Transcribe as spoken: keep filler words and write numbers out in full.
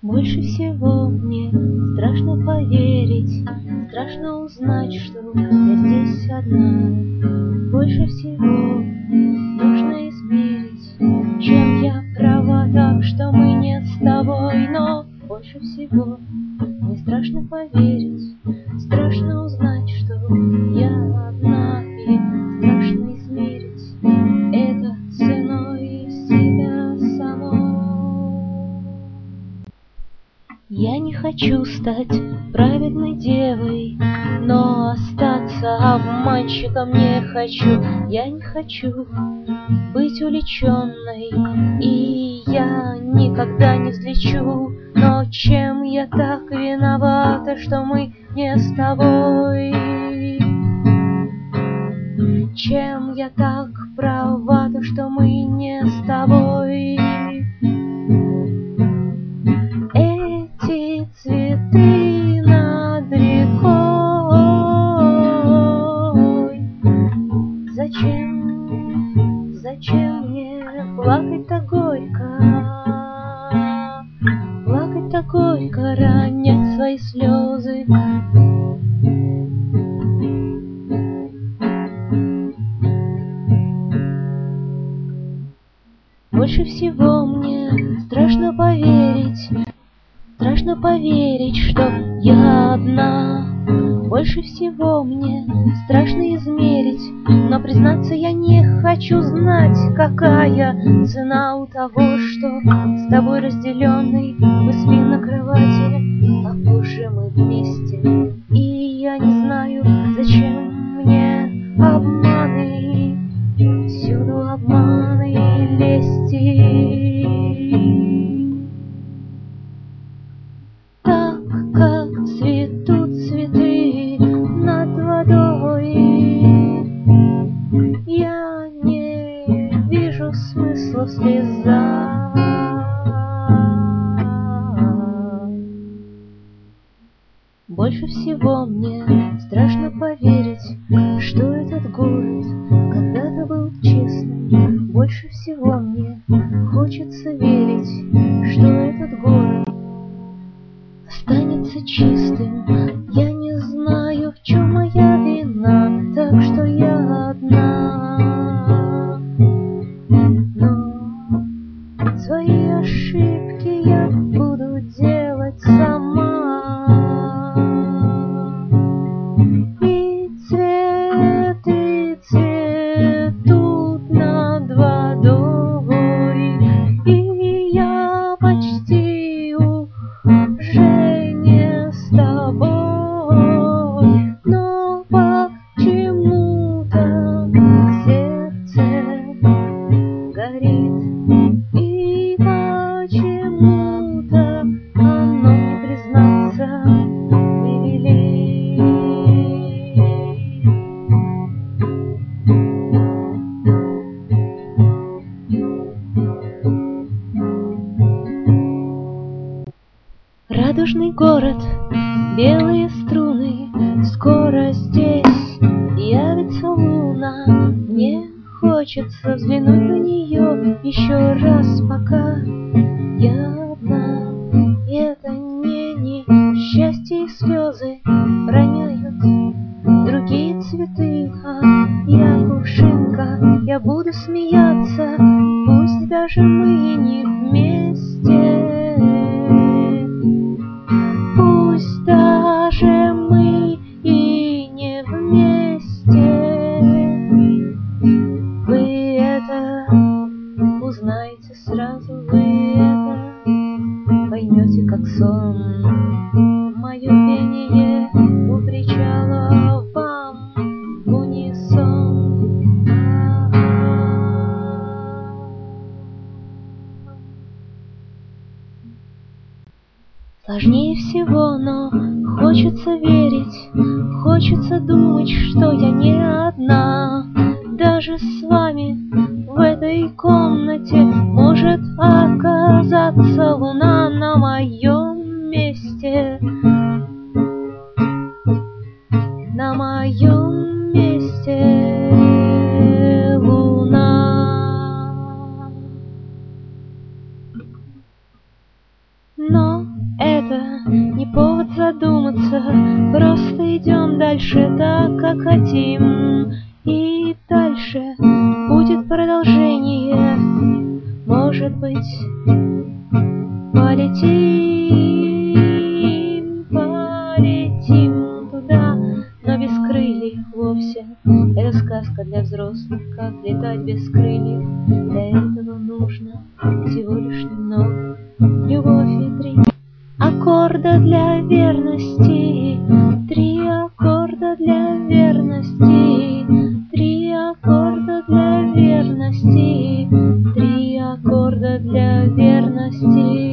Больше всего мне страшно поверить, страшно узнать, что я здесь одна. Больше всего нужно измерить, чем я права, так что мы не с тобой. Но больше всего мне страшно поверить, страшно узнать, что я одна, и страшно измерить это ценой себя самой. Я не хочу стать праведной девой, но остаться обманщиком не хочу. Я не хочу быть уличенной, и я никогда не взлечу. Но чем я так виновата, что мы не с тобой? Чем я так права, то что мы не с тобой? Эти цветы над рекой. Зачем, зачем мне плакать так горько? Плакать так горько, ронять свои слезы. Больше всего мне страшно поверить, страшно поверить, что я одна. Больше всего мне страшно измерить, но признаться я не хочу знать, какая цена у того, что с тобой разделенной мы спим на кровати, а позже мы вместе. И я не знаю, зачем мне обманы, всюду обманы и лести. Так, как цветут цветы над водой, я не вижу смысла в слезах. Больше всего мне страшно поверить, что этот город когда-то был честным. Больше всего мне хочется верить, что этот город останется чистым. Я не знаю, в чем моя вина, так что я одна. Но свои ошибки я буду делать сама. И цветы цветут над водой, и я почти уже не с тобой. Но почему-то сердце горит, и почему-то оно не признаться не велит. Радужный город, белые струны, скоро здесь явится луна. Мне хочется взглянуть на нее еще раз, пока я одна. И это не несчастье и слезы роняют другие цветы, а я кувшинка, я буду смеяться, пусть даже мы не вместе. Пусть даже мы и не вместе. Вы это узнаете сразу, вы это поймете, как сон. Мое пение у причала вам в унисон. Сложнее всего, но хочется верить, хочется думать, что я не одна. Даже с вами в этой комнате может оказаться луна на моем месте. На моем месте луна. Но дальше так, как хотим, и дальше будет продолжение. Может быть, полетим, полетим туда, но без крыльев вовсе. Это сказка для взрослых, как летать без крыльев. Для этого нужно всего лишь немного любовь и три аккорда для верности, три аккорда для верности, три аккорда для верности, три аккорда для верности.